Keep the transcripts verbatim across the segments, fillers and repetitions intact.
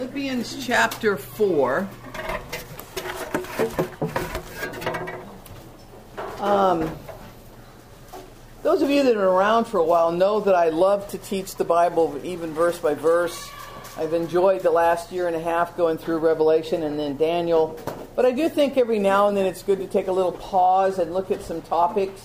Philippians chapter four. Um, those of you that are around for a while know that I love to teach the Bible even verse by verse. I've enjoyed the last year and a half going through Revelation and then Daniel. But I do think every now and then it's good to take a little pause and look at some topics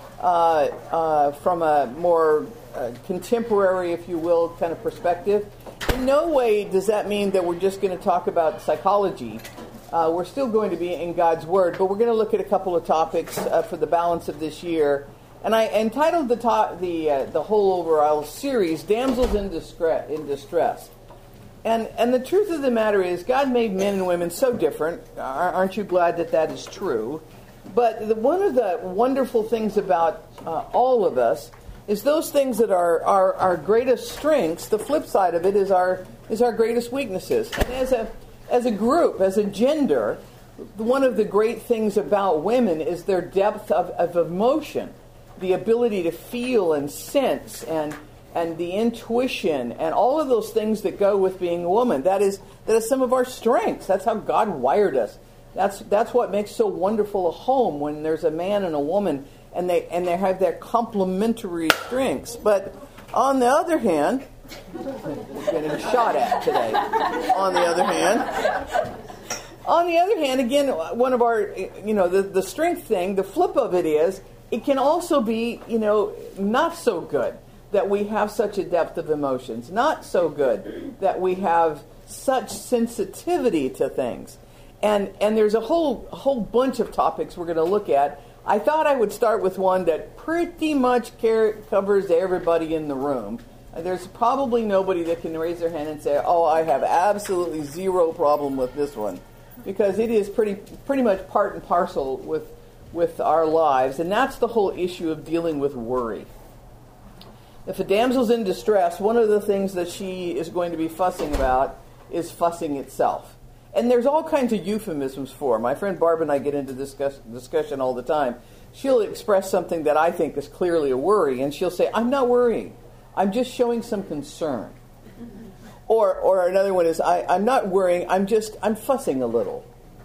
uh, uh, from a more uh, contemporary, if you will, kind of perspective. In no way does that mean that we're just going to talk about psychology. Uh, we're still going to be in God's Word, but we're going to look at a couple of topics uh, for the balance of this year. And I entitled the to- the uh, the whole overall series, Damsels in, Discre- in Distress. And and the truth of the matter is, God made men and women so different. Aren't you glad that that is true? But the, one of the wonderful things about uh, all of us is those things that are our, our greatest strengths. The flip side of it is our is our greatest weaknesses. And as a as a group, as a gender, one of the great things about women is their depth of, of emotion, the ability to feel and sense and and the intuition and all of those things that go with being a woman. That is that is some of our strengths. That's how God wired us. That's that's what makes so wonderful a home when there's a man and a woman and they and they have their complementary strengths. But on the other hand, we're getting shot at today. On the other hand, on the other hand, again, one of our, you know, the, the strength thing, the flip of it is, it can also be, you know, not so good that we have such a depth of emotions. Not so good that we have such sensitivity to things. And and there's a whole a whole bunch of topics we're going to look at. I thought I would start with one that pretty much care, covers everybody in the room. There's probably nobody that can raise their hand and say, oh, I have absolutely zero problem with this one. Because it is pretty pretty much part and parcel with, with our lives. And that's the whole issue of dealing with worry. If a damsel's in distress, one of the things that she is going to be fussing about is fussing itself. And there's all kinds of euphemisms for it. My friend Barb and I get into this discuss, discussion all the time. She'll express something that I think is clearly a worry, and she'll say, I'm not worrying. I'm just showing some concern. Or or another one is, I, I'm not worrying, I'm just, I'm fussing a little.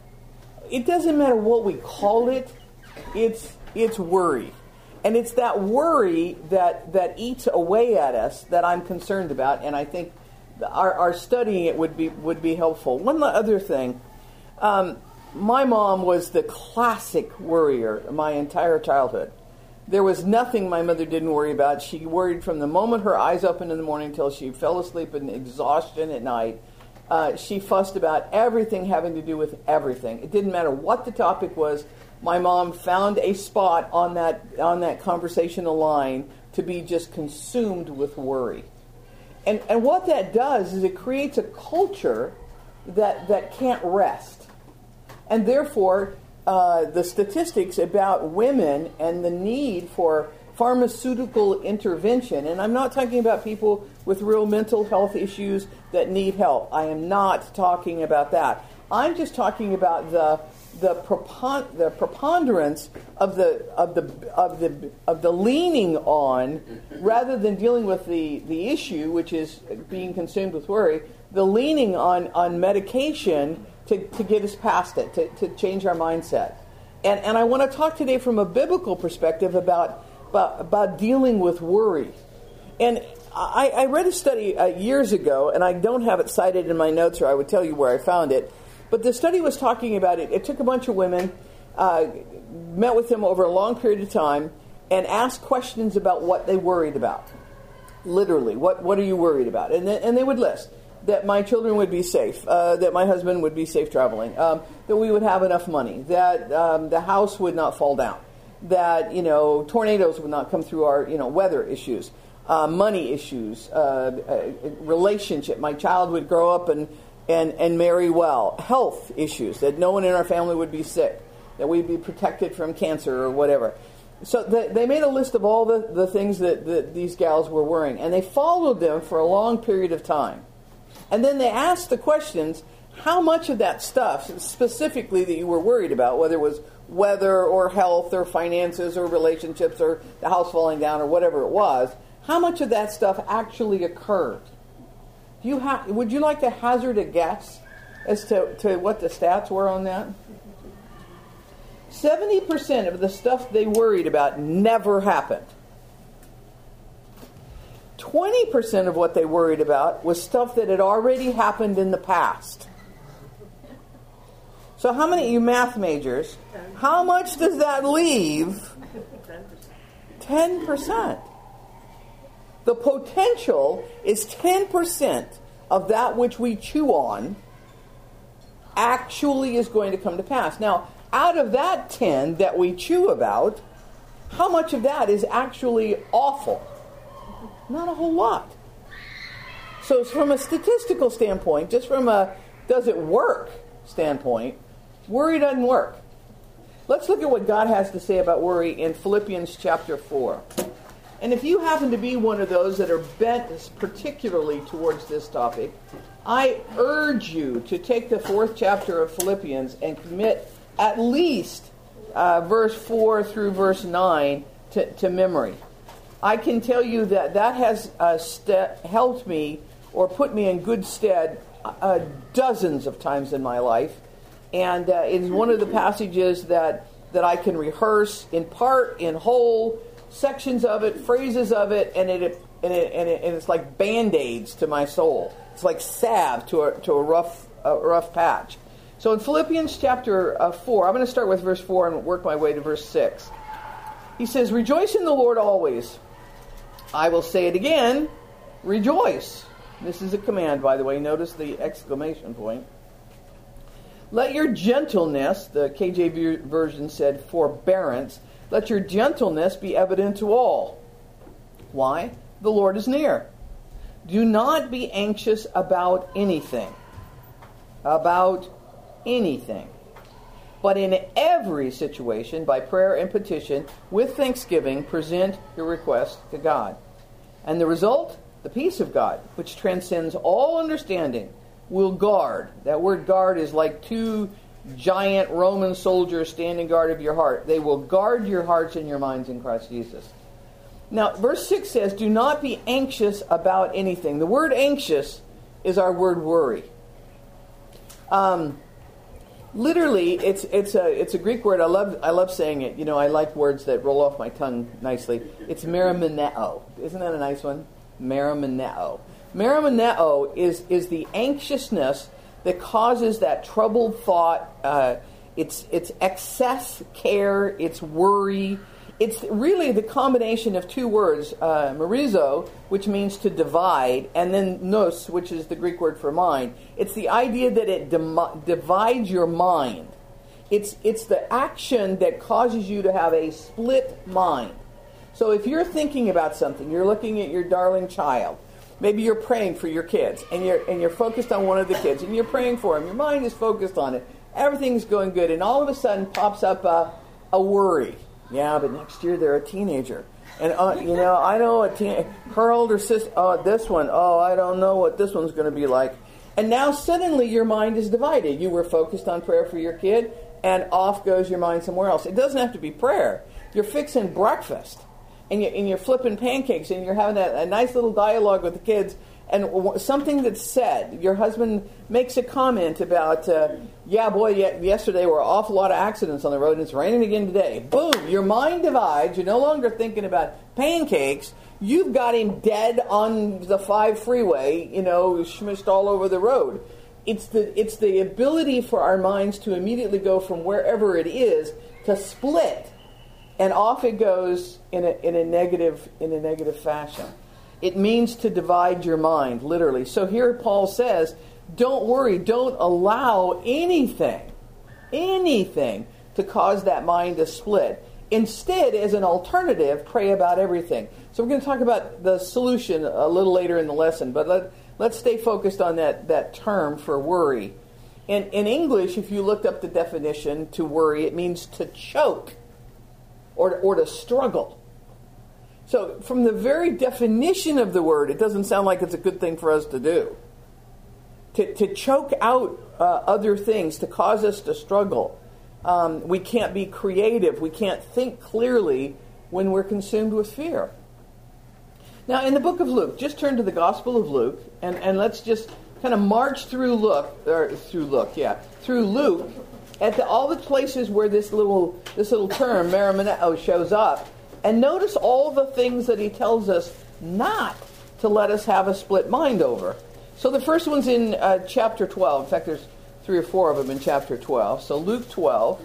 It doesn't matter what we call it, it's it's worry. And it's that worry that, that eats away at us that I'm concerned about, and I think Our, our studying it would be would be helpful. One other thing, um, my mom was the classic worrier my entire childhood. There was nothing my mother didn't worry about. She worried from the moment her eyes opened in the morning till she fell asleep in exhaustion at night. Uh, she fussed about everything having to do with everything. It didn't matter what the topic was. My mom found a spot on that on that conversational line to be just consumed with worry. And and what that does is it creates a culture that, that can't rest. And therefore, uh, the statistics about women and the need for pharmaceutical intervention, and I'm not talking about people with real mental health issues that need help. I am not talking about that. I'm just talking about the the, prepon- the preponderance of the of the of the of the leaning on, rather than dealing with the, the issue, which is being consumed with worry, the leaning on, on medication to, to get us past it, to, to change our mindset. And and I want to talk today from a biblical perspective about about, about dealing with worry. And I, I read a study uh, years ago, and I don't have it cited in my notes, or I would tell you where I found it. But the study was talking about it. It took a bunch of women, uh, met with them over a long period of time, and asked questions about what they worried about. Literally, what what are you worried about? And then, and they would list that my children would be safe, uh, that my husband would be safe traveling, um, that we would have enough money, that um, the house would not fall down, that you know tornadoes would not come through our you know weather issues, uh, money issues, uh, uh, relationship. My child would grow up and. And, and marry well. Health issues, that no one in our family would be sick, that we'd be protected from cancer or whatever. So the, they made a list of all the, the things that, that these gals were worrying, and they followed them for a long period of time. And then they asked the questions, how much of that stuff, specifically that you were worried about, whether it was weather or health or finances or relationships or the house falling down or whatever it was, how much of that stuff actually occurred? Do you ha- would you like to hazard a guess as to, to what the stats were on that? seventy percent of the stuff they worried about never happened. twenty percent of what they worried about was stuff that had already happened in the past. So how many of you math majors, how much does that leave? ten percent. The potential is ten percent of that which we chew on actually is going to come to pass. Now, out of that ten that we chew about, how much of that is actually awful? Not a whole lot. So from a statistical standpoint, just from a does it work standpoint, worry doesn't work. Let's look at what God has to say about worry in Philippians chapter four. And if you happen to be one of those that are bent particularly towards this topic, I urge you to take the fourth chapter of Philippians and commit at least uh, verse four through verse nine to, to memory. I can tell you that that has uh, st- helped me or put me in good stead uh, dozens of times in my life. And uh, it is one of the passages that, that I can rehearse in part, in whole, sections of it, phrases of it, and it and it and, it, and it's like band-aids to my soul. It's like salve to a to a rough a rough patch. So in Philippians chapter uh, four, I'm going to start with verse four and work my way to verse six. He says, "Rejoice in the Lord always. I will say it again, rejoice." This is a command, by the way. Notice the exclamation point. "Let your gentleness," the K J V version said forbearance, "let your gentleness be evident to all." Why? The Lord is near. "Do not be anxious about anything." About anything. "But in every situation, by prayer and petition, with thanksgiving, present your request to God. And the result, the peace of God, which transcends all understanding, will guard." That word guard is like two giant Roman soldiers standing guard of your heart. They will guard your hearts and your minds in Christ Jesus. Now, verse six says, "Do not be anxious about anything." The word anxious is our word worry. Um, literally, it's it's a it's a Greek word. I love I love saying it. You know, I like words that roll off my tongue nicely. It's meramoneo. Isn't that a nice one? Meramoneo. Meramoneo is is the anxiousness that causes that troubled thought. Uh, it's it's excess care. It's worry. It's really the combination of two words, uh, merizo, which means to divide, and then nous, which is the Greek word for mind. It's the idea that it dem- divides your mind. It's it's the action that causes you to have a split mind. So if you're thinking about something, you're looking at your darling child. Maybe you're praying for your kids, and you're and you're focused on one of the kids, and you're praying for him. Your mind is focused on it. Everything's going good, and all of a sudden pops up a, a worry. Yeah, but next year they're a teenager. And, uh, you know, I know a teen, her older sister, oh, this one, oh, I don't know what this one's going to be like. And now suddenly your mind is divided. You were focused on prayer for your kid, and off goes your mind somewhere else. It doesn't have to be prayer. You're fixing breakfast, and you're, and you're flipping pancakes, and you're having a, a nice little dialogue with the kids, and w- something that's said, your husband makes a comment about, uh, yeah, boy, y- yesterday were an awful lot of accidents on the road, and it's raining again today. Boom, your mind divides. You're no longer thinking about pancakes. You've got him dead on the five freeway, you know, schmished all over the road. It's the it's the ability for our minds to immediately go from wherever it is to split, and off it goes in a in a negative in a negative fashion. It means to divide your mind, literally. So here Paul says, don't worry, don't allow anything, anything to cause that mind to split. Instead, as an alternative, pray about everything. So we're going to talk about the solution a little later in the lesson, but let, let's stay focused on that, that term for worry. In, in English, if you looked up the definition to worry, it means to choke or, or to struggle. So from the very definition of the word, it doesn't sound like it's a good thing for us to do. To, to choke out uh, other things, to cause us to struggle. Um, we can't be creative. We can't think clearly when we're consumed with fear. Now, in the book of Luke, just turn to the Gospel of Luke, and, and let's just kind of march through Luke, or through Luke, yeah, through Luke, at the, all the places where this little this little term, merimeneo, shows up, and notice all the things that he tells us not to let us have a split mind over. So the first one's in uh, chapter twelve. In fact, there's three or four of them in chapter twelve. So Luke twelve.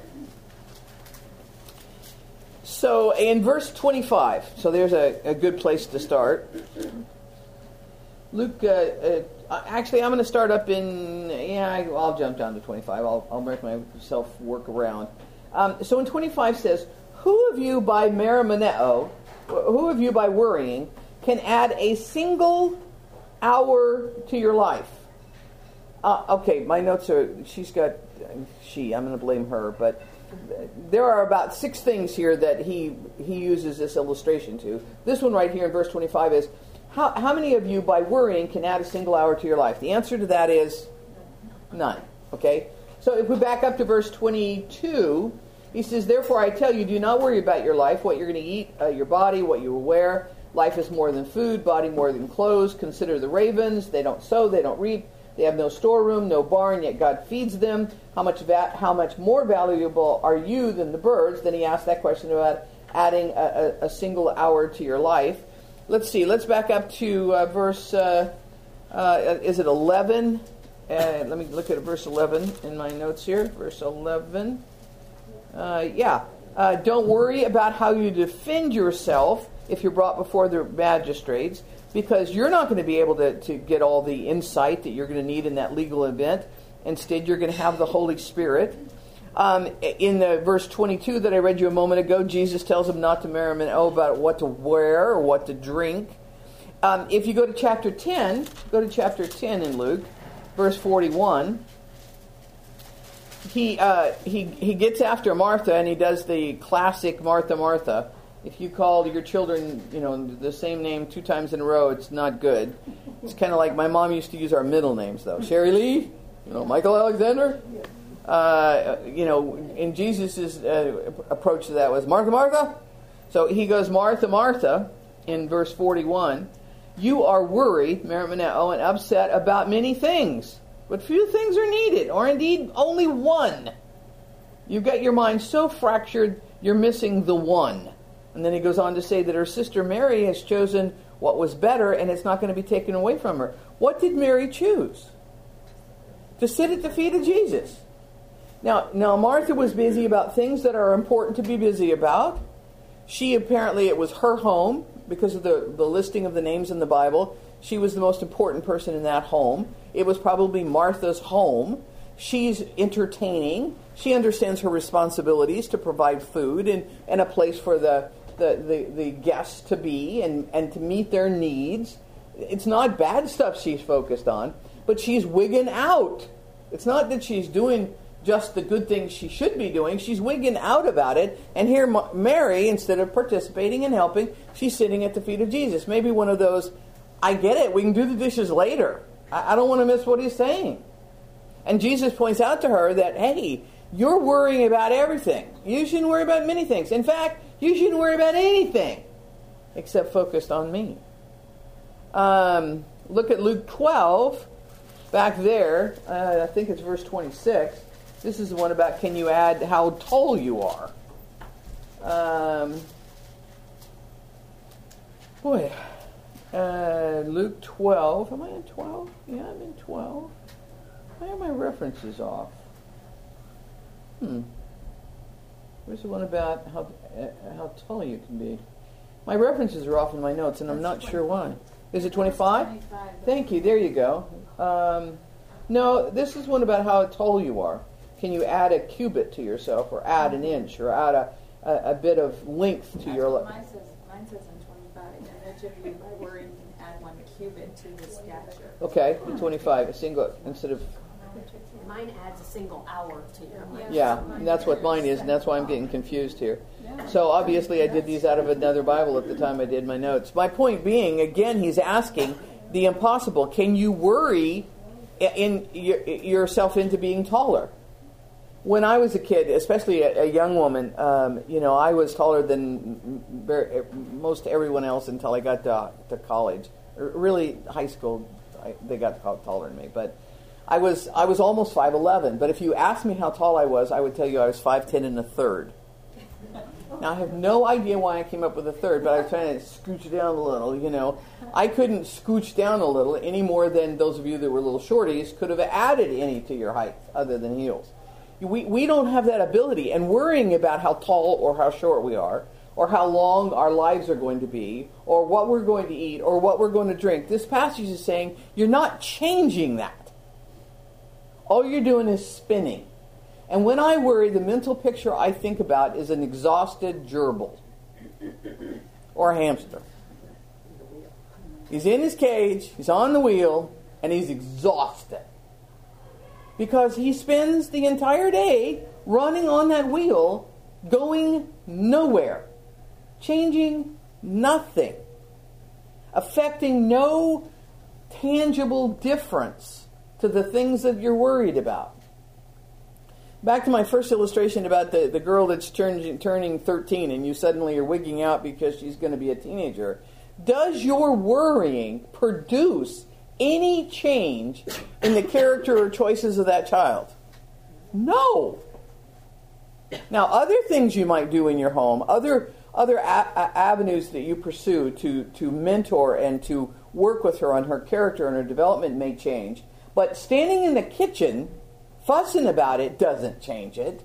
So in verse twenty-five, so there's a, a good place to start. Luke, uh, uh, actually, I'm going to start up in, yeah, I'll jump down to twenty-five. I'll, I'll make myself work around. Um, so in twenty-five says, who of you by merimeneo, who of you by worrying, can add a single hour to your life? Uh, okay, my notes are, she's got, she, I'm going to blame her, but there are about six things here that he he uses this illustration to. This one right here in verse twenty-five is, how, how many of you by worrying can add a single hour to your life? The answer to that is none. Okay? So if we back up to verse twenty-two, he says, therefore I tell you, do not worry about your life, what you're going to eat, uh, your body, what you will wear. Life is more than food, body more than clothes. Consider the ravens. They don't sow, they don't reap. They have no storeroom, no barn, yet God feeds them. How much va- how much more valuable are you than the birds? Then he asked that question about adding a, a, a single hour to your life. Let's see. Let's back up to uh, verse, uh, uh, is it eleven? Uh, let me look at verse eleven in my notes here. Verse eleven. Uh, yeah. Uh, don't worry about how you defend yourself if you're brought before the magistrates, because you're not going to be able to, to get all the insight that you're going to need in that legal event. Instead, you're going to have the Holy Spirit. Um, in the verse twenty-two that I read you a moment ago, Jesus tells them not to merimeneo about what to wear or what to drink. Um, if you go to chapter ten, go to chapter ten in Luke, verse forty-one, he uh, he he gets after Martha, and he does the classic Martha, Martha. If you call your children, you know, the same name two times in a row, it's not good. It's kind of like my mom used to use our middle names, though. Sherry Lee, you know, Michael Alexander. Uh, you know, in Jesus' uh, approach to that was Martha, Martha. So he goes, Martha, Martha, in verse forty-one. You are worried, merimeneo, and upset about many things, but few things are needed, or indeed only one. You've got your mind so fractured, you're missing the one. And then he goes on to say that her sister Mary has chosen what was better, and it's not going to be taken away from her. What did Mary choose? To sit at the feet of Jesus. Now, now Martha was busy about things that are important to be busy about. She apparently, it was her home, because of the, the listing of the names in the Bible. She was the most important person in that home. It was probably Martha's home. She's entertaining. She understands her responsibilities to provide food and, and a place for the, the, the, the guests to be and, and to meet their needs. It's not bad stuff she's focused on, but she's wigging out. It's not that she's doing just the good things she should be doing. She's wigging out about it. And here Mary, instead of participating and helping, she's sitting at the feet of Jesus. Maybe one of those, I get it, we can do the dishes later. I, I don't want to miss what he's saying. And Jesus points out to her that, hey, you're worrying about everything. You shouldn't worry about many things. In fact, you shouldn't worry about anything except focused on me. Um, look at Luke twelve. Back there, uh, I think it's verse twenty-six. This is the one about, can you add how tall you are? Um, boy, uh, Luke twelve. Am I in twelve? Yeah, I'm in twelve. Why are my references off? Hmm. Where's the one about how uh, how tall you can be? My references are off in my notes, and I'm not sure why. Is it twenty-five? twenty-five. Thank you. There you go. Um, no, this is one about how tall you are. Can you add a cubit to yourself, or add an inch, or add a, a, a bit of length to That's your what life? Mine says, mine says in twenty-five, and each of you by worrying can add one cubit to his stature. Okay, twenty-five, a single, instead of... Mine adds a single hour to your life. Yeah, and that's what mine is, and that's why I'm getting confused here. So obviously I did these out of another Bible at the time I did my notes. My point being, again, he's asking the impossible. Can you worry in, in yourself into being taller? when I was a kid, especially a, a young woman, um, you know, I was taller than very, most everyone else until I got to, to college. Really, high school, I, they got taller than me. But I was I was almost five eleven. But if you asked me how tall I was, I would tell you I was five ten and a third. Now, I have no idea why I came up with a third, but I was trying to scooch down a little, you know. I couldn't scooch down a little any more than those of you that were little shorties could have added any to your height other than heels. We, we don't have that ability, and worrying about how tall or how short we are, or how long our lives are going to be, or what we're going to eat, or what we're going to drink. This passage is saying you're not changing that. All you're doing is spinning. And when I worry, the mental picture I think about is an exhausted gerbil or a hamster. He's in his cage, he's on the wheel, and he's exhausted. Because he spends the entire day running on that wheel, going nowhere, changing nothing, affecting no tangible difference to the things that you're worried about. Back to my first illustration about the, the girl that's turn, turning thirteen and you suddenly are wigging out because she's going to be a teenager. Does your worrying produce any change in the character or choices of that child? No. Now, other things you might do in your home, other other a- a- avenues that you pursue to, to mentor and to work with her on her character and her development may change. But standing in the kitchen fussing about it doesn't change it.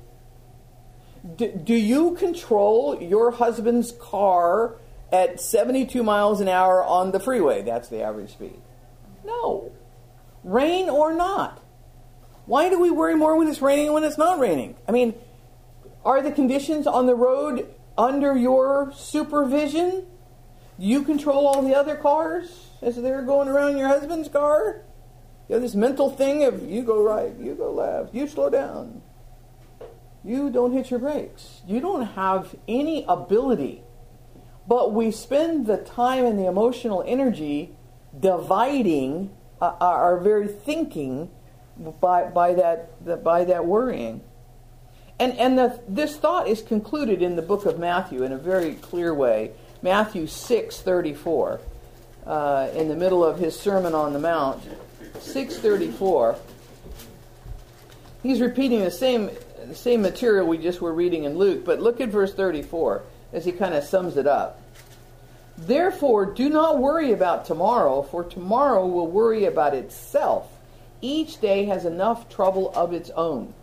Do, do you control your husband's car at seventy-two miles an hour on the freeway? That's the average speed. No. Rain or not. Why do we worry more when it's raining and when it's not raining? I mean, are the conditions on the road under your supervision? Do you control all the other cars as they're going around your husband's car? You have this mental thing of you go right, you go left, you slow down. You don't hit your brakes. You don't have any ability. But we spend the time and the emotional energy dividing uh, our very thinking by by that the, by that worrying. And and the, this thought is concluded in the book of Matthew in a very clear way. Matthew six thirty-four, uh, in the middle of his Sermon on the Mount. six thirty-four. He's repeating the same the same material we just were reading in Luke, but look at verse thirty-four as he kind of sums it up. Therefore, do not worry about tomorrow, for tomorrow will worry about itself. Each day has enough trouble of its own.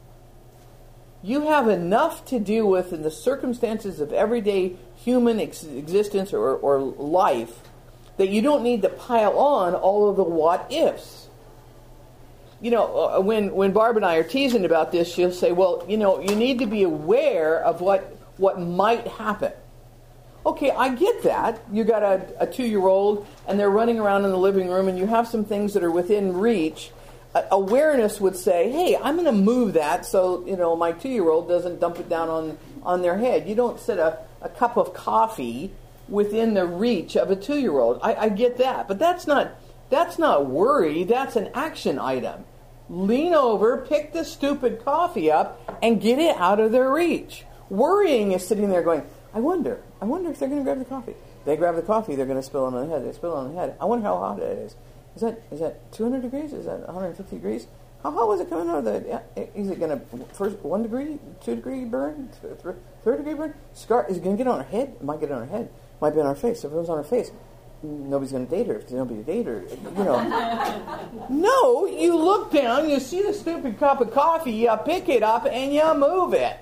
You have enough to deal with in the circumstances of everyday human ex- existence or, or life that you don't need to pile on all of the what-ifs. You know, when when Barb and I are teasing about this, she'll say, well, you know, you need to be aware of what, what might happen. Okay, I get that. You got a, a two-year-old, and they're running around in the living room, and you have some things that are within reach. Uh, awareness would say, hey, I'm going to move that so, you know, my two-year-old doesn't dump it down on, on their head. You don't set a, a cup of coffee within the reach of a two-year-old. I, I get that. But that's not that's not worry. That's an action item. Lean over, pick the stupid coffee up, and get it out of their reach. Worrying is sitting there going, I wonder, I wonder if they're going to grab the coffee. They grab the coffee, they're going to spill it on the head. They spill it on the head. I wonder how hot it is. Is that is that two hundred degrees? Is that one hundred fifty degrees? How hot was it coming out of the... Yeah, is it going to... First, one degree, two degree burn? Th- third degree burn? Scar, is it going to get on her head? It might get on her head. It might be on her face. If it was on her face, nobody's going to date her. If there's nobody to date her, you know. No, you look down, you see the stupid cup of coffee, you pick it up, and you move it.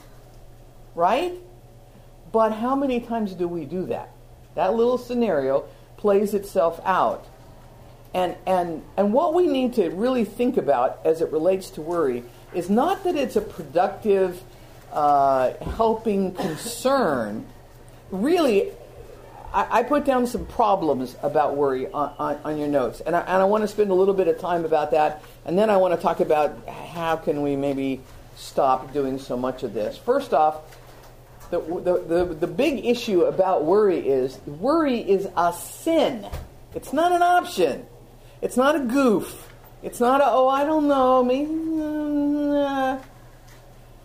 Right? But how many times do we do that? That little scenario plays itself out. And and and what we need to really think about as it relates to worry is not that it's a productive, uh, helping concern. Really, I, I put down some problems about worry on, on, on your notes. And I, and I want to spend a little bit of time about that. And then I want to talk about how can we maybe stop doing so much of this. First off, the the the, the big issue about worry is worry is a sin. It's not an option. It's not a goof. It's not a, oh, I don't know, maybe. Uh,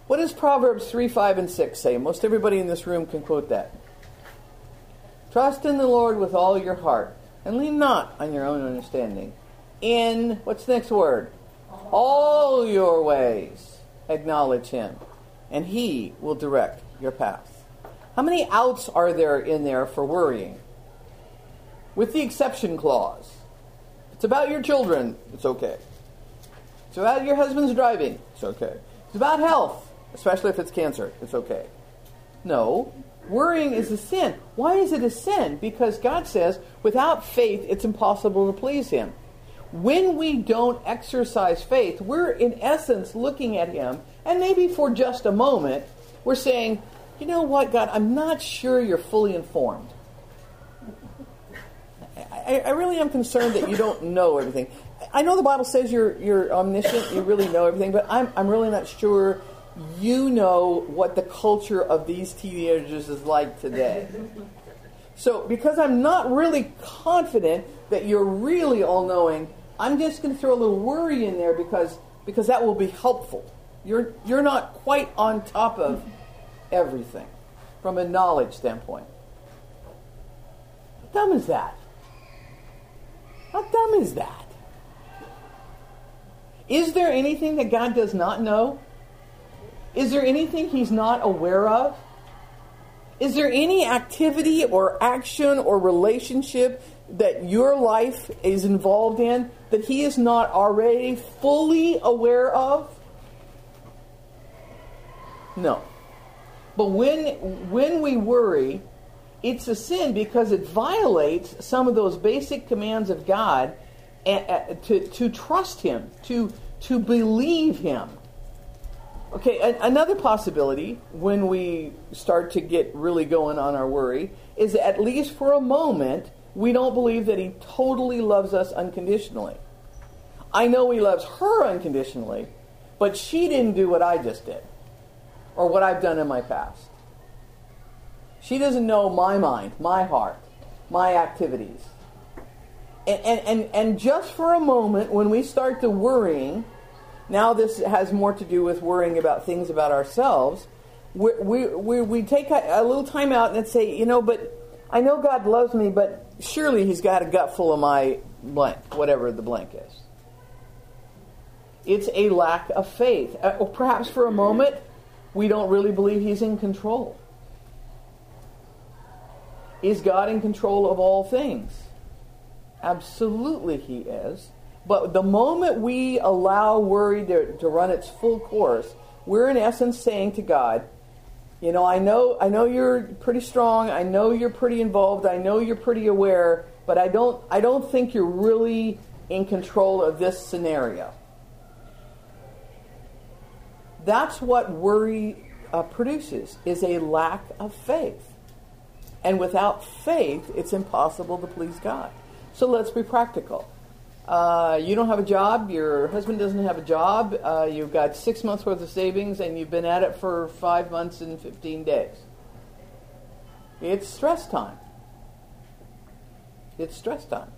What does Proverbs three, five, and six say? Most everybody in this room can quote that. Trust in the Lord with all your heart, and lean not on your own understanding. In, what's the next word? All your ways acknowledge him, and he will direct your path. How many outs are there in there for worrying? With the exception clause. It's about your children, it's okay. It's about your husband's driving, it's okay. It's about health, especially if it's cancer, it's okay. No, worrying is a sin. Why is it a sin? Because God says, without faith, it's impossible to please him. When we don't exercise faith, we're in essence looking at him, and maybe for just a moment, we're saying, you know what, God, I'm not sure you're fully informed. I, I really am concerned that you don't know everything. I know the Bible says you're you're omniscient, you really know everything, but I'm I'm really not sure you know what the culture of these teenagers is like today. So because I'm not really confident that you're really all-knowing, I'm just going to throw a little worry in there because because that will be helpful. You're you're not quite on top of everything from a knowledge standpoint. How dumb is that? How dumb is that? Is there anything that God does not know? Is there anything he's not aware of? Is there any activity or action or relationship that your life is involved in that he is not already fully aware of? No. But when when we worry, it's a sin because it violates some of those basic commands of God to, to trust him, to, to believe him. Okay, a, another possibility when we start to get really going on our worry is that at least for a moment, we don't believe that he totally loves us unconditionally. I know he loves her unconditionally, but she didn't do what I just did or what I've done in my past. She doesn't know my mind, my heart, my activities. And, and, and, and just for a moment, when we start to worrying, now this has more to do with worrying about things about ourselves, we, we, we, we take a, a little time out and say, you know, but I know God loves me, but surely he's got a gut full of my blank, whatever the blank is. It's a lack of faith. Uh, or perhaps for a moment, we don't really believe he's in control. Is God in control of all things? Absolutely he is. But the moment we allow worry to, to run its full course, we're in essence saying to God, you know, I know I know you're pretty strong, I know you're pretty involved, I know you're pretty aware, but I don't I don't think you're really in control of this scenario. That's what worry uh, produces, is a lack of faith. And without faith, it's impossible to please God. So let's be practical. Uh, you don't have a job, your husband doesn't have a job, uh, you've got six months worth of savings, and you've been at it for five months and fifteen days. It's stress time. It's stress time.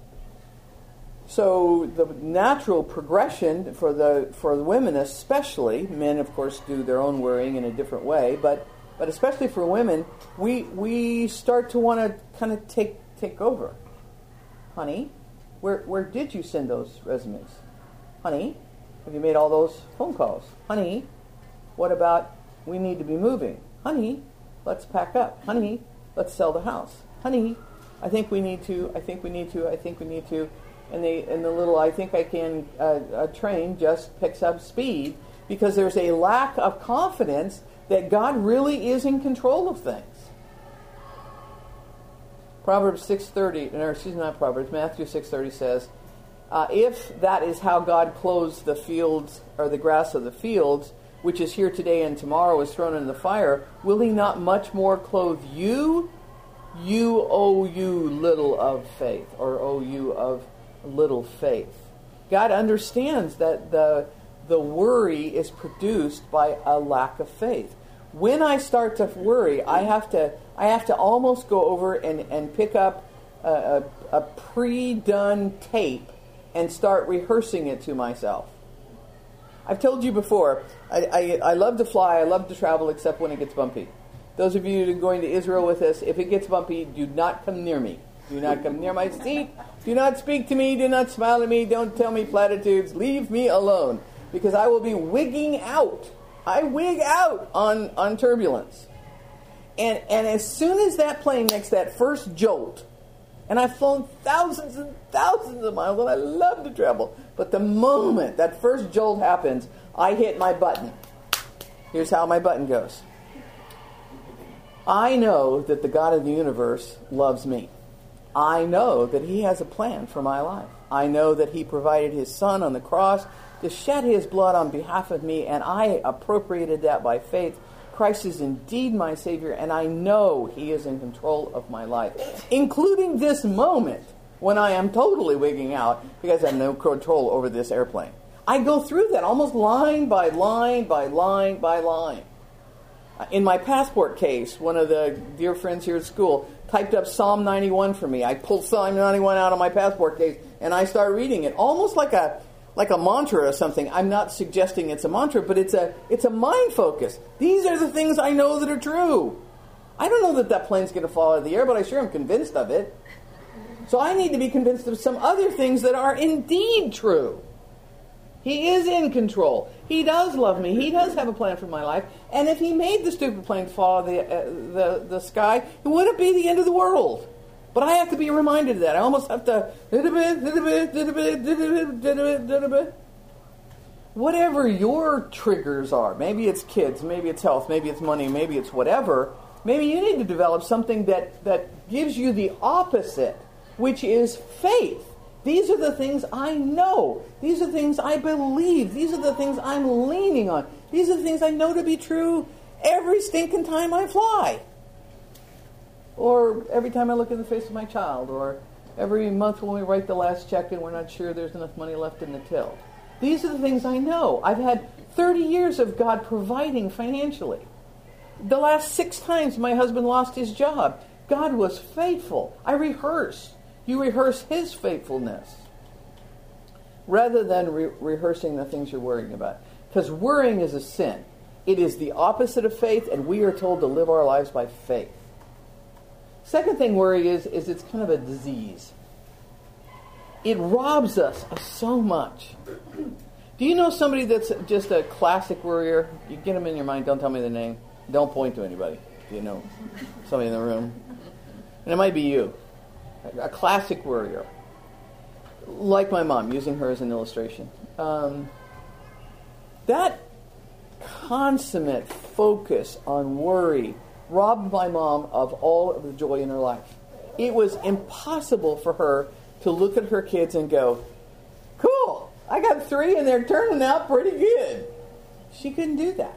So the natural progression for the for the women especially, men of course do their own worrying in a different way, but but especially for women, we we start to want to kind of take take over. Honey, where where did you send those resumes? Honey, have you made all those phone calls? Honey, what about we need to be moving? Honey, let's pack up. Honey, let's sell the house. Honey, I think we need to, I think we need to, I think we need to. And, they, and the little I think I can uh, a train just picks up speed because there's a lack of confidence that God really is in control of things. Proverbs six thirty, or excuse me, not Proverbs, Matthew six thirty says, uh, if that is how God clothes the fields, or the grass of the fields, which is here today and tomorrow is thrown in the fire, will he not much more clothe you? You, O you little of faith, or O you of little faith. God understands that the the worry is produced by a lack of faith. When I start to worry, I have to I have to almost go over and, and pick up a, a, a pre-done tape and start rehearsing it to myself. I've told you before, I, I, I love to fly, I love to travel, except when it gets bumpy. Those of you who are going to Israel with us, if it gets bumpy, do not come near me. Do not come near my seat. Do not speak to me. Do not smile at me. Don't tell me platitudes. Leave me alone, because I will be wigging out. I wig out on, on turbulence. And, and as soon as that plane makes that first jolt, and I've flown thousands and thousands of miles, and I love to travel, but the moment that first jolt happens, I hit my button. Here's how my button goes. I know that the God of the universe loves me. I know that he has a plan for my life. I know that he provided his son on the cross to shed his blood on behalf of me, and I appropriated that by faith. Christ is indeed my Savior, and I know he is in control of my life, including this moment when I am totally wigging out because I have no control over this airplane. I go through that almost line by line by line by line. In my passport case, one of the dear friends here at school typed up Psalm ninety-one for me. I pulled Psalm ninety-one out of my passport case, and I start reading it, almost like a like a mantra or something. I'm not suggesting it's a mantra, but it's a it's a mind focus. These are the things I know that are true. I don't know that that plane's going to fall out of the air, but I sure am convinced of it. So I need to be convinced of some other things that are indeed true. He is in control. He does love me. He does have a plan for my life. And if he made the stupid plane fall out of the, uh, the, the sky, it wouldn't be the end of the world. But I have to be reminded of that. I almost have to... Whatever your triggers are, maybe it's kids, maybe it's health, maybe it's money, maybe it's whatever, maybe you need to develop something that, that gives you the opposite, which is faith. These are the things I know. These are the things I believe. These are the things I'm leaning on. These are the things I know to be true every stinking time I fly. Or every time I look in the face of my child. Or every month when we write the last check and we're not sure there's enough money left in the till. These are the things I know. I've had thirty years of God providing financially. The last six times my husband lost his job, God was faithful. I rehearsed. You rehearse his faithfulness rather than re- rehearsing the things you're worrying about. Because worrying is a sin. It is the opposite of faith, and we are told to live our lives by faith. Second thing worry is, is it's kind of a disease. It robs us of so much. Do you know somebody that's just a classic worrier? You get them in your mind, don't tell me the name. Don't point to anybody. You know somebody in the room. And it might be you. A classic worrier. Like my mom, using her as an illustration. Um, that consummate focus on worry robbed my mom of all of the joy in her life. It was impossible for her to look at her kids and go, cool, I got three and they're turning out pretty good. She couldn't do that.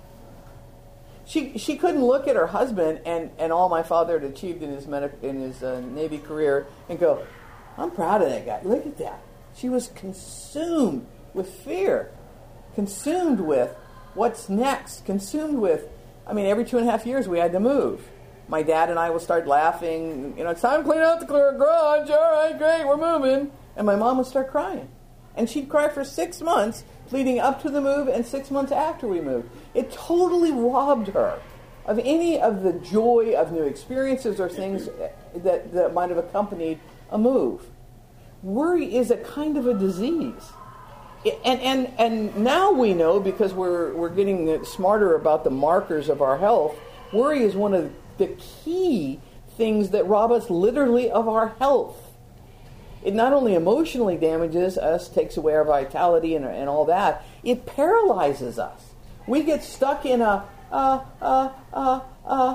She she couldn't look at her husband and, and all my father had achieved in his medic, in his uh, Navy career and go, I'm proud of that guy. Look at that. She was consumed with fear, consumed with what's next, consumed with, I mean, every two and a half years we had to move. My dad and I would start laughing, you know, it's time to clean out the garage. All right, great, we're moving. And my mom would start crying. And she'd cry for six months leading up to the move and six months after we moved. It totally robbed her of any of the joy of new experiences or things that, that might have accompanied a move. Worry is a kind of a disease. And and and now we know, because we're we're getting smarter about the markers of our health, worry is one of the key things that rob us literally of our health. It not only emotionally damages us, takes away our vitality and, and all that, it paralyzes us. We get stuck in a, uh, uh, uh, uh.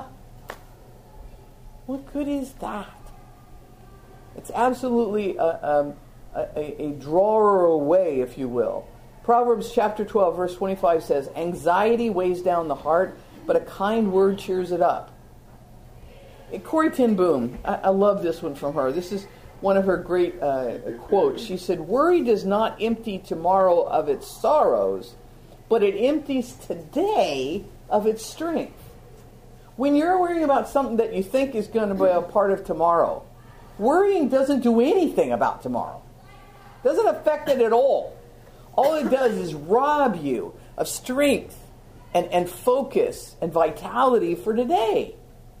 What good is that? It's absolutely a, a, a, a drawer away, if you will. Proverbs chapter twelve, verse twenty-five says, anxiety weighs down the heart, but a kind word cheers it up. Corrie ten Boom, I, I love this one from her. This is one of her great uh, quotes. She said, worry does not empty tomorrow of its sorrows, but it empties today of its strength. When you're worrying about something that you think is going to be a part of tomorrow, worrying doesn't do anything about tomorrow. Doesn't affect it at all. All it does is rob you of strength and, and focus and vitality for today.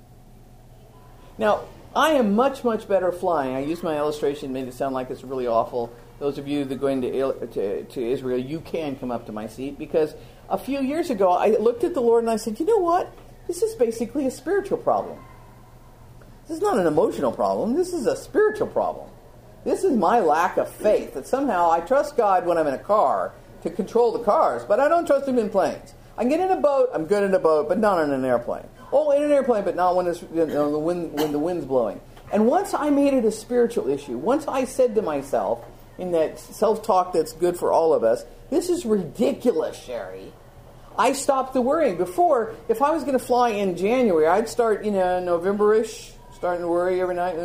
Now, I am much, much better flying. I used my illustration, made it sound like it's really awful. Those of you that are going to, to, to Israel, you can come up to my seat, because a few years ago, I looked at the Lord and I said, you know what? This is basically a spiritual problem. This is not an emotional problem. This is a spiritual problem. This is my lack of faith, that somehow I trust God when I'm in a car to control the cars, but I don't trust Him in planes. I can get in a boat, I'm good in a boat, but not in an airplane. Oh, in an airplane, but not when, it's, you know, the wind, when the wind's blowing. And once I made it a spiritual issue, once I said to myself, in that self-talk that's good for all of us, this is ridiculous, Sherry. I stopped the worrying. Before, if I was going to fly in January, I'd start, you know, November-ish, starting to worry every night.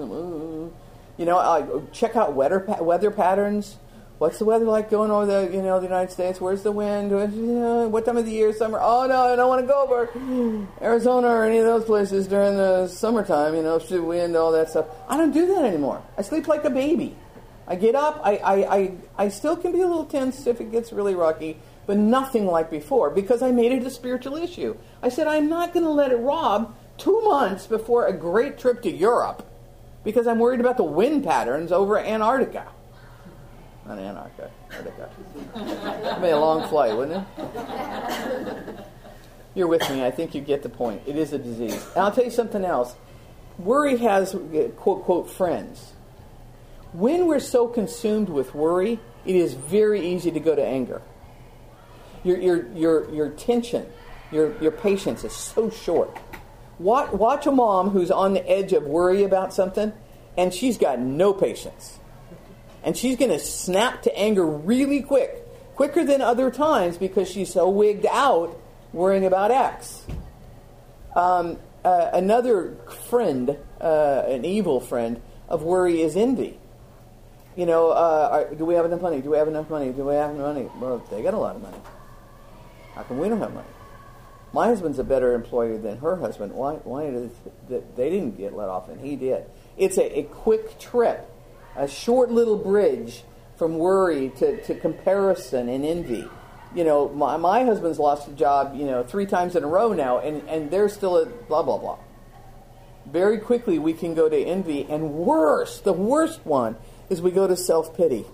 You know, I check out weather weather patterns. What's the weather like going over the, you know, the United States? Where's the wind? You know, what time of the year? Summer? Oh no, I don't want to go over Arizona or any of those places during the summertime. You know, wind, all that stuff. I don't do that anymore. I sleep like a baby. I get up. I I I, I still can be a little tense if it gets really rocky, but nothing like before, because I made it a spiritual issue. I said, I'm not going to let it rob two months before a great trip to Europe, because I'm worried about the wind patterns over Antarctica. Not Antarctica, Antarctica. It'd be a long flight, wouldn't it? You're with me. I think you get the point. It is a disease. And I'll tell you something else. Worry has, quote, quote, friends. When we're so consumed with worry, it is very easy to go to anger. Your your your your tension, your your patience is so short. Watch, watch a mom who's on the edge of worry about something, and she's got no patience. And she's going to snap to anger really quick, quicker than other times, because she's so wigged out worrying about X. Um, uh, another friend, uh, an evil friend of worry, is envy. You know, uh, are, do we have enough money? Do we have enough money? Do we have enough money? Well, they got a lot of money. How come we don't have money? My husband's a better employer than her husband. Why? Why did it, they didn't get let off and he did? It's a, a quick trip, a short little bridge from worry to, to comparison and envy. You know, my, my husband's lost a job, you know, three times in a row now, and, and they're still at blah, blah, blah. Very quickly we can go to envy, and worse, the worst one, is we go to self-pity.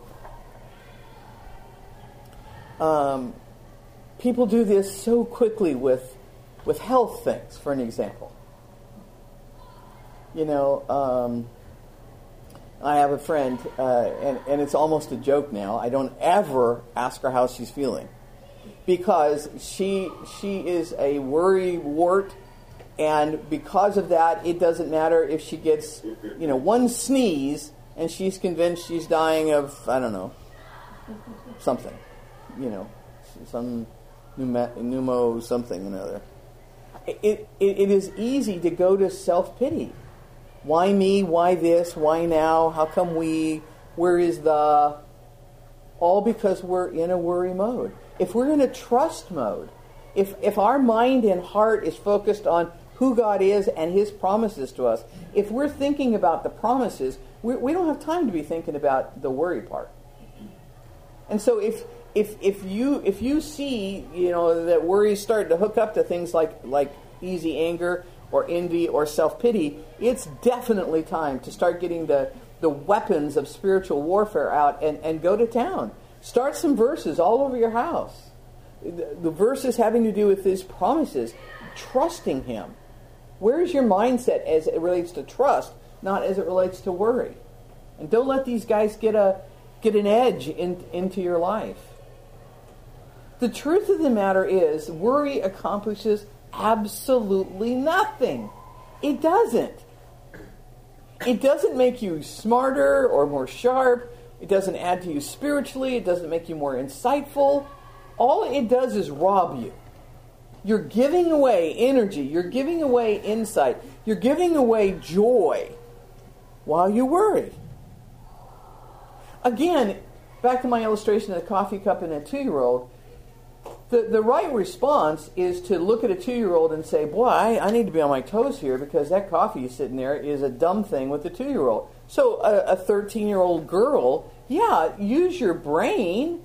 Um, people do this so quickly with with health things, for an example. You know, um, I have a friend, uh, and, and it's almost a joke now. I don't ever ask her how she's feeling, because she she is a worry wart, and because of that, it doesn't matter if she gets, you know, one sneeze and she's convinced she's dying of, I don't know, something, you know, some pneumo, pneumo something or another. It, it, it is easy to go to self-pity. Why me? Why this? Why now? How come we? Where is the? All because we're in a worry mode. If we're in a trust mode, if if our mind and heart is focused on who God is and His promises to us, if we're thinking about the promises, we, we don't have time to be thinking about the worry part. And so if if if you if you see, you know, that worry is starting to hook up to things like like easy anger or envy or self-pity, it's definitely time to start getting the, the weapons of spiritual warfare out and, and go to town. Start some verses all over your house. The, the verses having to do with His promises, trusting Him. Where's your mindset as it relates to trust, not as it relates to worry? And don't let these guys get a get an edge in, into your life. The truth of the matter is, worry accomplishes absolutely nothing. It doesn't. It doesn't make you smarter or more sharp. It doesn't add to you spiritually. It doesn't make you more insightful. All it does is rob you. You're giving away energy. You're giving away insight. You're giving away joy while you worry. Again, back to my illustration of the coffee cup and a two-year-old, The, the right response is to look at a two-year-old and say, boy, I, I need to be on my toes here, because that coffee sitting there is a dumb thing with the two-year-old. So a, a thirteen-year-old girl, yeah, use your brain.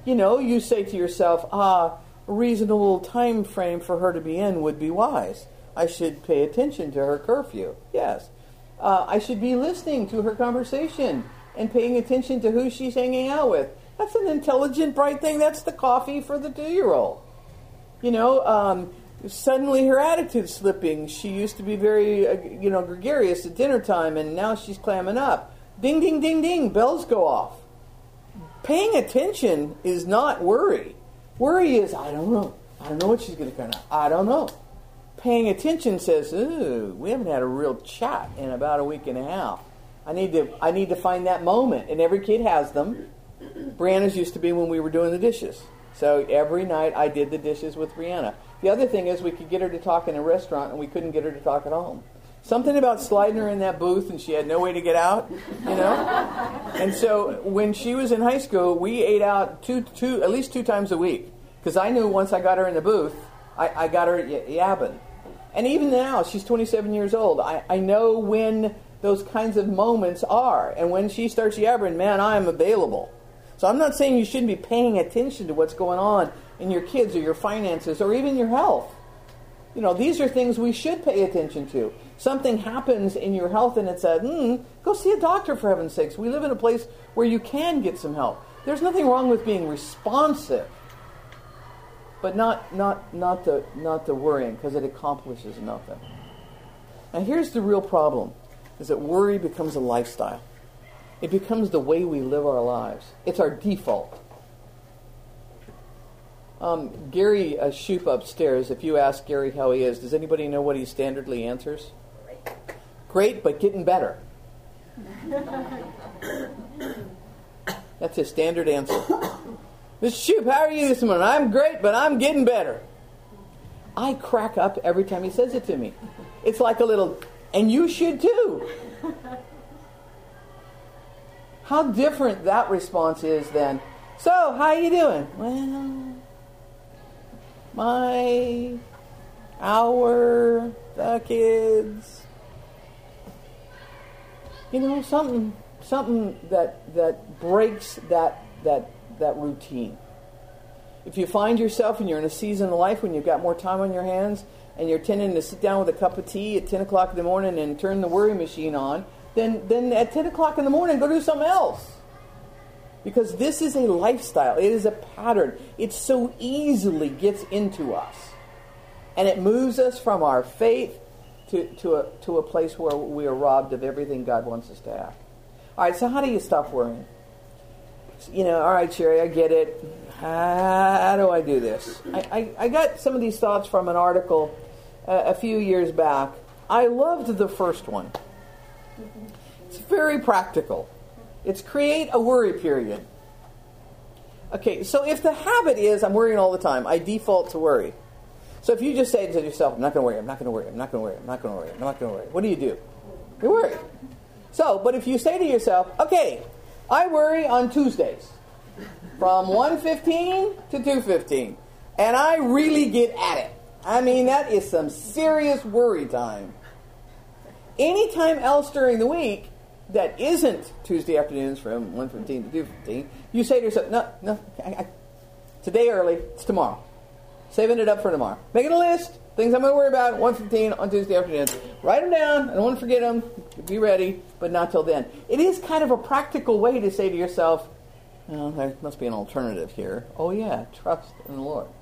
You know, you say to yourself, ah, a reasonable time frame for her to be in would be wise. I should pay attention to her curfew. Yes. Uh, I should be listening to her conversation and paying attention to who she's hanging out with. That's an intelligent, bright thing. That's the coffee for the two-year-old. You know, um, suddenly her attitude's slipping. She used to be very, uh, you know, gregarious at dinner time, and now she's clamming up. Ding, ding, ding, ding. Bells go off. Paying attention is not worry. Worry is, I don't know. I don't know what she's going to kind of, I don't know. Paying attention says, ooh, we haven't had a real chat in about a week and a half. I need to I need to find that moment. And every kid has them. Brianna's used to be when we were doing the dishes. So every night I did the dishes with Brianna. The other thing is we could get her to talk in a restaurant and we couldn't get her to talk at home. Something about sliding her in that booth and she had no way to get out, you know? And so when she was in high school, we ate out two, two, at least two times a week. Because I knew once I got her in the booth, I, I got her y- yabbing. And even now, she's twenty-seven years old. I, I know when those kinds of moments are. And when she starts yabbering, man, I am available. So I'm not saying you shouldn't be paying attention to what's going on in your kids or your finances or even your health. You know, these are things we should pay attention to. Something happens in your health and it's a, hmm, go see a doctor for heaven's sakes. We live in a place where you can get some help. There's nothing wrong with being responsive. But not not not the not the worrying, because it accomplishes nothing. And here's the real problem, is that worry becomes a lifestyle. It becomes the way we live our lives. It's our default. Um, Gary uh, Shoup upstairs, if you ask Gary how he is, does anybody know what he standardly answers? Great, Great but getting better. That's his standard answer. Mister Shoup, how are you this morning? I'm great, but I'm getting better. I crack up every time he says it to me. It's like a little, and you should too. How different that response is than, so, how you doing? Well, my, our, the kids. You know, something, something that that breaks that that. that routine. If you find yourself and you're in a season of life when you've got more time on your hands and you're tending to sit down with a cup of tea at ten o'clock in the morning and turn the worry machine on, then, then at ten o'clock in the morning go do something else. Because this is a lifestyle. It is a pattern. It so easily gets into us. And it moves us from our faith to, to, a, to a place where we are robbed of everything God wants us to have. All right, so how do you stop worrying? You know, all right, Sherry, I get it. How do I do this? I, I, I got some of these thoughts from an article uh, a few years back. I loved the first one. It's very practical. It's create a worry period. Okay, so if the habit is I'm worrying all the time, I default to worry. So if you just say to yourself, I'm not going to worry, I'm not going to worry, I'm not going to worry, I'm not going to worry, I'm not going to worry, what do you do? You worry. So, but if you say to yourself, okay, I worry on Tuesdays from one fifteen to two fifteen. And I really get at it. I mean, that is some serious worry time. Anytime else during the week that isn't Tuesday afternoons from one fifteen to two fifteen, you say to yourself, no, no, I, I, today early, it's tomorrow. Saving it up for tomorrow. Making a list, things I'm going to worry about, one fifteen on Tuesday afternoons. Write them down. I don't want to forget them. Be ready, but not till then. It is kind of a practical way to say to yourself, oh, there must be an alternative here. Oh, yeah, trust in the Lord.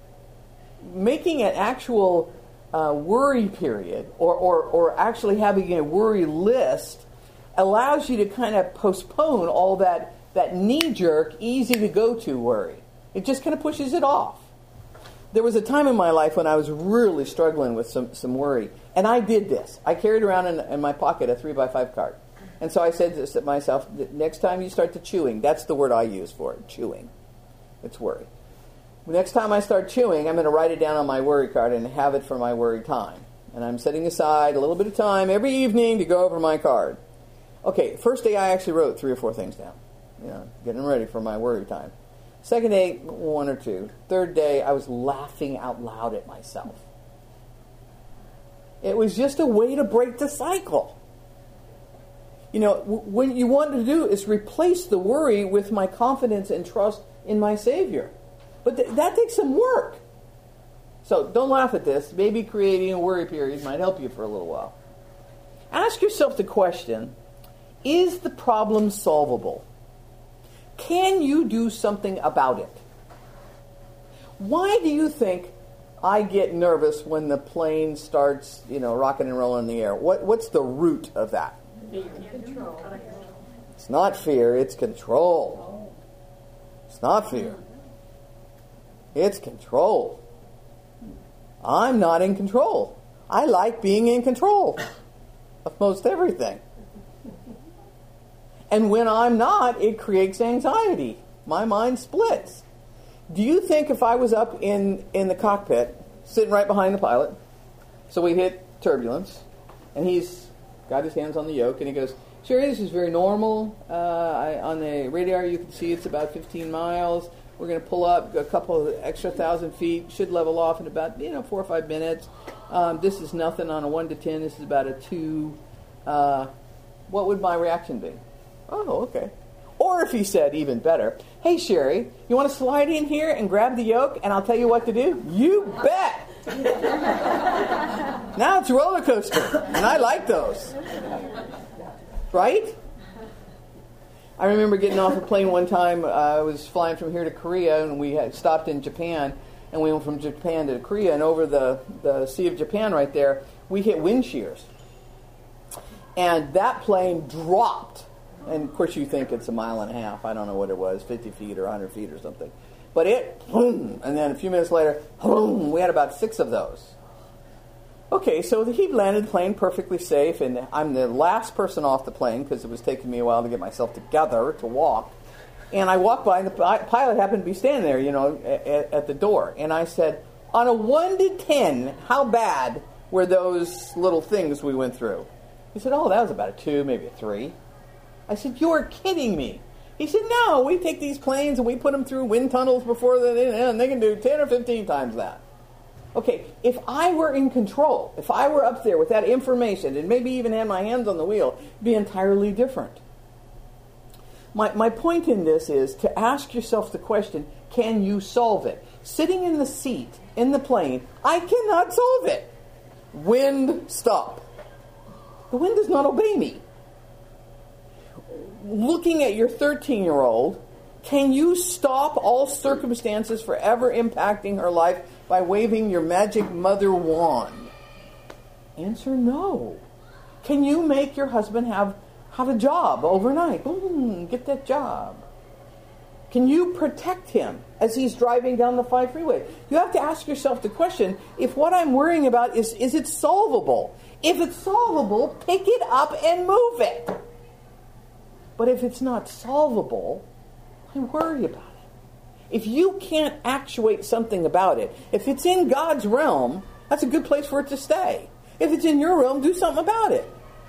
Making an actual uh, worry period or, or, or actually having a worry list allows you to kind of postpone all that, that knee-jerk, easy-to-go-to worry. It just kind of pushes it off. There was a time in my life when I was really struggling with some, some worry. And I did this. I carried around in, in my pocket a three by five card. And so I said to myself, next time you start to chewing, that's the word I use for it, chewing. It's worry. Next time I start chewing, I'm going to write it down on my worry card and have it for my worry time. And I'm setting aside a little bit of time every evening to go over my card. Okay, first day I actually wrote three or four things down. You know, getting ready for my worry time. Second day, one or two. Third day, I was laughing out loud at myself. It was just a way to break the cycle. You know, w- what you want to do is replace the worry with my confidence and trust in my Savior. But th- that takes some work. So don't laugh at this. Maybe creating a worry period might help you for a little while. Ask yourself the question, is the problem solvable? Can you do something about it? Why do you think I get nervous when the plane starts, you know, rocking and rolling in the air? What, what's the root of that? Control. It's not fear, it's control. It's not fear. It's control. I'm not in control. I like being in control of most everything. And when I'm not, it creates anxiety. My mind splits. Do you think if I was up in, in the cockpit, sitting right behind the pilot, so we hit turbulence, and he's got his hands on the yoke, and he goes, Sherry, this is very normal. Uh, I, on the radar, you can see it's about fifteen miles. We're going to pull up a couple of extra thousand feet. Should level off in about, you know, four or five minutes. Um, this is nothing on a one to ten. This is about a two. Uh, what would my reaction be? Oh, okay. Or if he said, even better, hey, Sherry, you want to slide in here and grab the yoke, and I'll tell you what to do? You bet! Now it's a roller coaster, and I like those. Right? I remember getting off a plane one time. Uh, I was flying from here to Korea, and we had stopped in Japan, and we went from Japan to Korea, and over the, the Sea of Japan right there, we hit wind shears. And that plane dropped. And, of course, you think it's a mile and a half. I don't know what it was, fifty feet or one hundred feet or something. But it, boom, and then a few minutes later, boom, we had about six of those. Okay, so he landed the plane perfectly safe, and I'm the last person off the plane because it was taking me a while to get myself together to walk. And I walked by, and the pilot happened to be standing there, you know, at, at the door. And I said, on a one to ten, how bad were those little things we went through? He said, oh, that was about a two, maybe a three. I said, you're kidding me. He said, no, we take these planes and we put them through wind tunnels before they, and they can do ten or fifteen times that. Okay, if I were in control, if I were up there with that information and maybe even had my hands on the wheel, it'd be entirely different. My, my point in this is to ask yourself the question, can you solve it? Sitting in the seat, in the plane, I cannot solve it. Wind, stop. The wind does not obey me. Looking at your thirteen-year-old, can you stop all circumstances forever impacting her life by waving your magic mother wand? Answer no. Can you make your husband have, have a job overnight? Boom, get that job. Can you protect him as he's driving down the five freeway? You have to ask yourself the question, if what I'm worrying about is, is it solvable? If it's solvable, pick it up and move it. But if it's not solvable, I worry about it. If you can't actuate something about it, if it's in God's realm, that's a good place for it to stay. If it's in your realm, do something about it.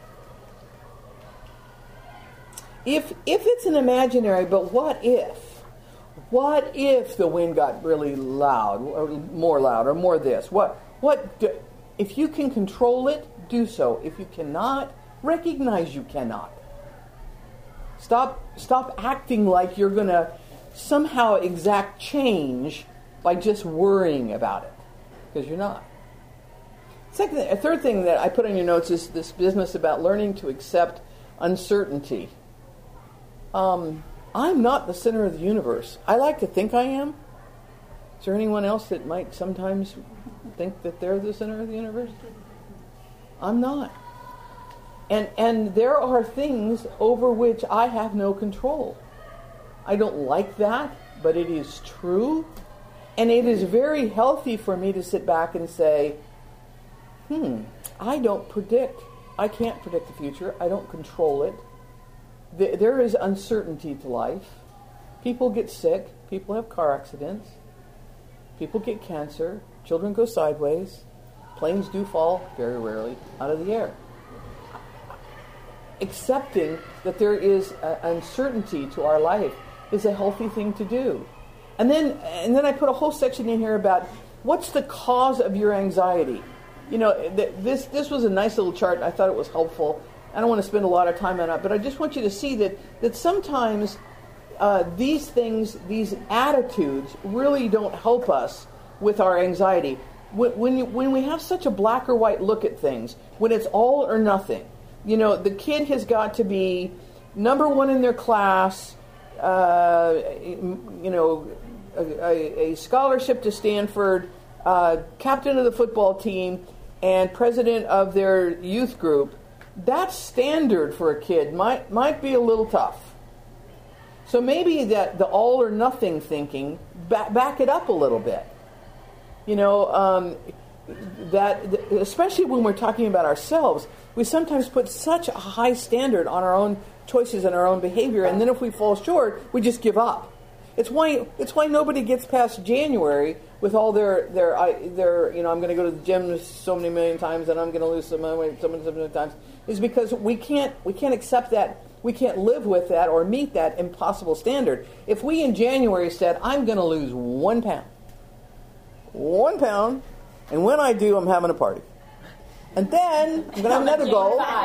If if it's an imaginary, but what if? What if the wind got really loud, or more loud, or more this? What what? Do, if you can control it, do so. If you cannot, recognize you cannot. Stop stop acting like you're going to somehow exact change by just worrying about it, because you're not. Second, a third thing that I put on your notes is this business about learning to accept uncertainty. Um, I'm not the center of the universe. I like to think I am. Is there anyone else that might sometimes think that they're the center of the universe? I'm not. And and there are things over which I have no control. I don't like that, but it is true. And it is very healthy for me to sit back and say, hmm, I don't predict. I can't predict the future. I don't control it. There is uncertainty to life. People get sick. People have car accidents. People get cancer. Children go sideways. Planes do fall, very rarely, out of the air. Accepting that there is a uncertainty to our life is a healthy thing to do. And then and then I put a whole section in here about what's the cause of your anxiety. You know, th- this this was a nice little chart. I thought it was helpful. I don't want to spend a lot of time on it, but I just want you to see that that sometimes uh, these things, these attitudes really don't help us with our anxiety. When, when, you, when we have such a black or white look at things, when it's all or nothing, you know, the kid has got to be number one in their class, uh, you know, a, a scholarship to Stanford, uh, captain of the football team, and president of their youth group. That's standard for a kid. Might might be a little tough. So maybe that the all or nothing thinking, back, back it up a little bit. You know, um, that especially when we're talking about ourselves, we sometimes put such a high standard on our own choices and our own behavior, and then if we fall short, we just give up. It's why it's why nobody gets past January with all their their their you know, I'm going to go to the gym so many million times and I'm going to lose so many so many, so many times, is because we can't we can't accept that. We can't live with that or meet that impossible standard. If we in January said, I'm going to lose one pound, one pound, and when I do, I'm having a party. And then I'm going to have another goal. And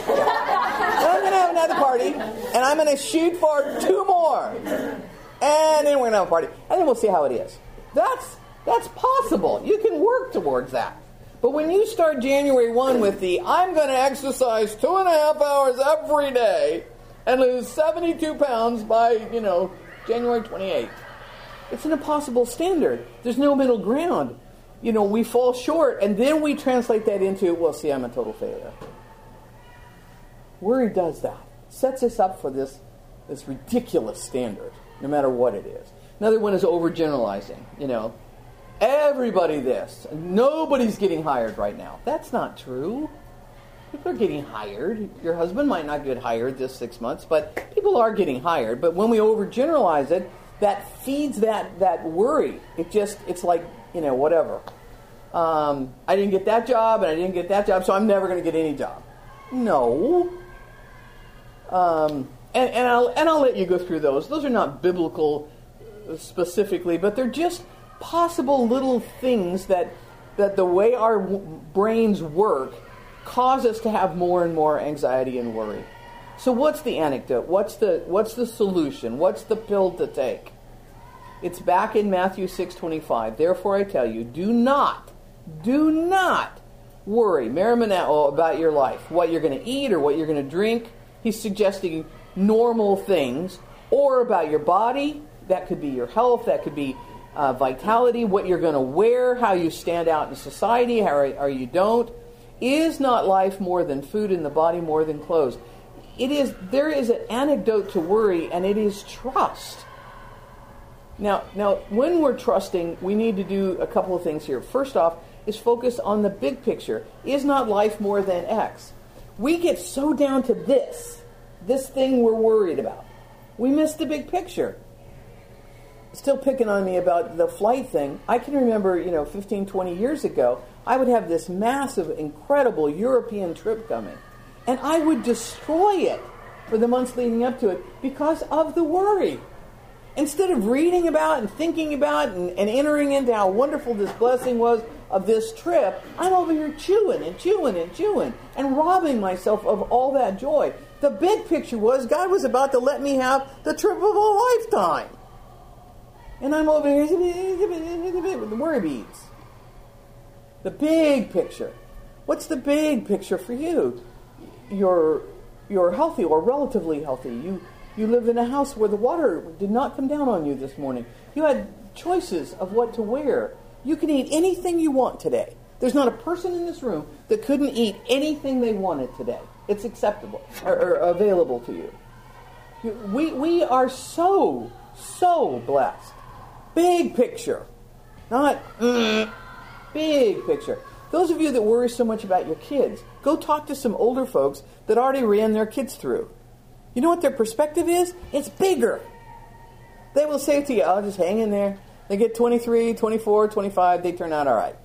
I'm going to have another party. And I'm going to shoot for two more. And then we're going to have a party. And then we'll see how it is. That's that's possible. You can work towards that. But when you start January first with the, I'm going to exercise two and a half hours every day and lose seventy-two pounds by, you know, January twenty-eighth. It's an impossible standard. There's no middle ground. You know, we fall short, and then we translate that into, well, see, I'm a total failure. Worry does that. Sets us up for this, this ridiculous standard, no matter what it is. Another one is overgeneralizing. You know, everybody this. Nobody's getting hired right now. That's not true. People are getting hired. Your husband might not get hired this six months, but people are getting hired. But when we overgeneralize it, that feeds that, that worry. It just, it's like, you know, whatever. Um, I didn't get that job, and I didn't get that job, so I'm never going to get any job. No. Um, and, and, I'll, and I'll let you go through those. Those are not biblical specifically, but they're just possible little things that, that the way our w- brains work cause us to have more and more anxiety and worry. So what's the antidote? What's the what's the solution? What's the pill to take? It's back in Matthew six twenty-five. Therefore I tell you, do not, do not worry, Marimanao, about your life, what you're going to eat or what you're going to drink. He's suggesting normal things, or about your body. That could be your health. That could be uh, vitality, what you're going to wear, how you stand out in society, how or you don't. Is not life more than food, and the body more than clothes? It is. There is an antidote to worry, and it is trust. Now, now, when we're trusting, we need to do a couple of things here. First off, is focus on the big picture. Is not life more than X? We get so down to this, this thing we're worried about. We miss the big picture. Still picking on me about the flight thing. I can remember, you know, fifteen, twenty years ago, I would have this massive, incredible European trip coming. And I would destroy it for the months leading up to it because of the worry. Instead of reading about and thinking about and, and entering into how wonderful this blessing was of this trip, I'm over here chewing and chewing and chewing and robbing myself of all that joy. The big picture was God was about to let me have the trip of a lifetime. And I'm over here with the worry beads. The big picture. What's the big picture for you? You're you're healthy or relatively healthy. You you live in a house where the water did not come down on you this morning. You had choices of what to wear. You can eat anything you want today. There's not a person in this room that couldn't eat anything they wanted today. It's acceptable or, or available to you. We we are so so blessed. Big picture, not mm, big picture. Those of you that worry so much about your kids, go talk to some older folks that already ran their kids through. You know what their perspective is? It's bigger. They will say to you, oh, just hang in there. They get twenty-three, twenty-four, twenty-five, they turn out all right.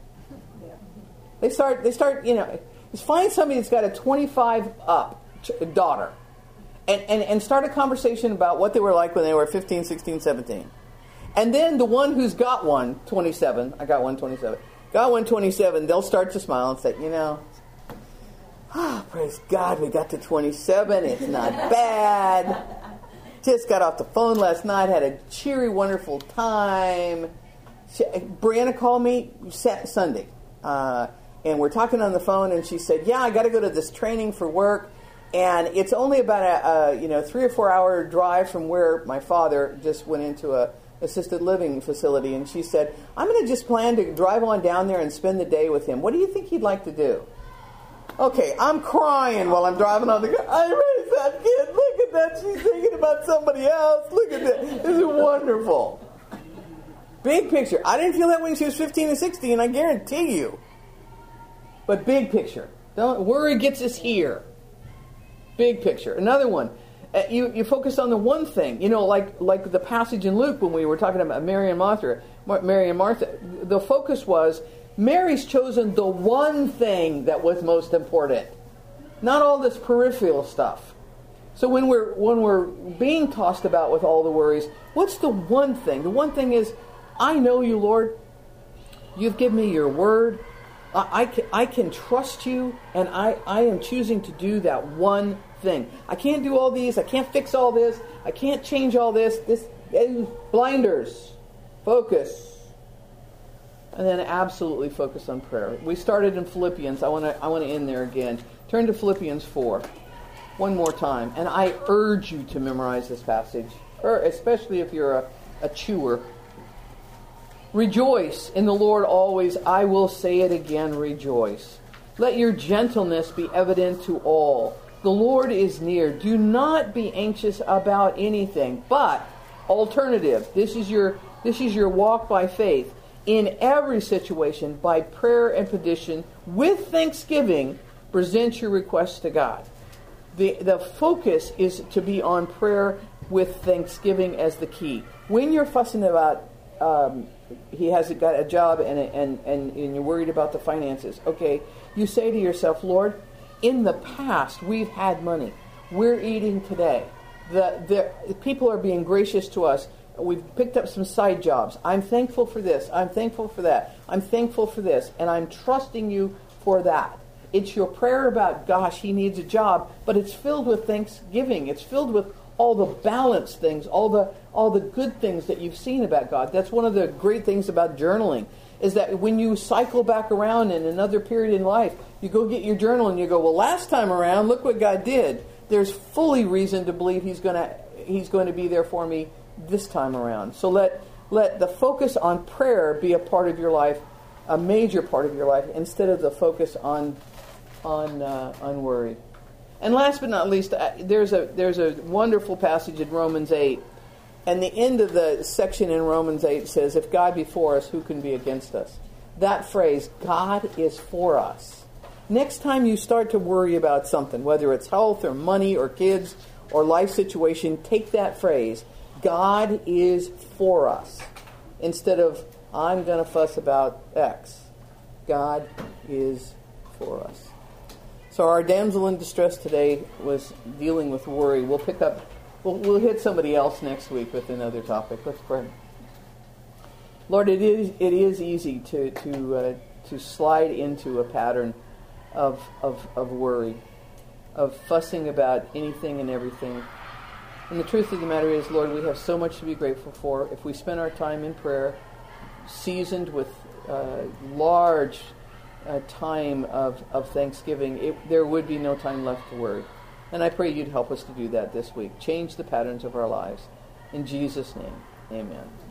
They start, they start, you know, just find somebody that's got a twenty-five up daughter and, and, and start a conversation about what they were like when they were fifteen, sixteen, seventeen. And then the one who's got one, twenty-seven, I got one twenty-seven, got one twenty-seven, they'll start to smile and say, you know, ah, oh, praise God, we got to twenty-seven, it's not bad. Just got off the phone last night, had a cheery, wonderful time. She, Brianna called me Sunday, uh, and we're talking on the phone, and she said, yeah, I got to go to this training for work, and it's only about a, a you know three or four hour drive from where my father just went into a assisted living facility. And she said, I'm going to just plan to drive on down there and spend the day with him. What do you think he'd like to do? Okay, I'm crying while I'm driving on the car. I raised that kid. Look at that. She's thinking about somebody else. Look at that. This is wonderful. Big picture. I didn't feel that when she was fifteen and sixteen, I guarantee you. But big picture. Don't worry gets us here. Big picture. Another one. Uh, you, you focus on the one thing. You know, like like the passage in Luke when we were talking about Mary and Martha. Mary and Martha. The focus was Mary's chosen the one thing that was most important. Not all this peripheral stuff. So when we're when we're being tossed about with all the worries, what's the one thing? The one thing is, I know you, Lord. You've given me your word. I, I, can, I can trust you, and I, I am choosing to do that one thing. I can't do all these. I can't fix all this. I can't change all this. This eh, blinders. Focus. And then absolutely focus on prayer. We started in Philippians. I want to I want to end there again. Turn to Philippians four. One more time. And I urge you to memorize this passage, or especially if you're a, a chewer. Rejoice in the Lord always. I will say it again, rejoice. Let your gentleness be evident to all. The Lord is near. Do not be anxious about anything. But, alternative, this is your this is your walk by faith. In every situation, by prayer and petition, with thanksgiving, present your requests to God. The, the focus is to be on prayer with thanksgiving as the key. When you're fussing about, um, he hasn't got a job and, and, and, and you're worried about the finances, okay, you say to yourself, Lord, in the past, we've had money. We're eating today. The, the people are being gracious to us. We've picked up some side jobs. I'm thankful for this. I'm thankful for that. I'm thankful for this. And I'm trusting you for that. It's your prayer about, gosh, he needs a job, but it's filled with thanksgiving. It's filled with all the balanced things, all the all the good things that you've seen about God. That's one of the great things about journaling, is that when you cycle back around in another period in life, you go get your journal and you go, well, last time around, look what God did. There's fully reason to believe he's going to he's going to be there for me this time around. So let let the focus on prayer be a part of your life, a major part of your life, instead of the focus on on uh, on worry. And last but not least, uh, there's a there's a wonderful passage in Romans eight, and the end of the section in Romans eight says, "If God be for us, who can be against us?" That phrase, God is for us. Next time you start to worry about something, whether it's health or money or kids or life situation, take that phrase, God is for us, instead of, I'm going to fuss about X. God is for us. So our damsel in distress today was dealing with worry. We'll pick up, we'll, we'll hit somebody else next week with another topic. Let's pray. Lord, it is it is easy to to uh, to slide into a pattern of of of worry, of fussing about anything and everything. And the truth of the matter is, Lord, we have so much to be grateful for. If we spend our time in prayer, seasoned with uh, large uh, time of, of thanksgiving, it, there would be no time left to worry. And I pray you'd help us to do that this week. Change the patterns of our lives. In Jesus' name, amen.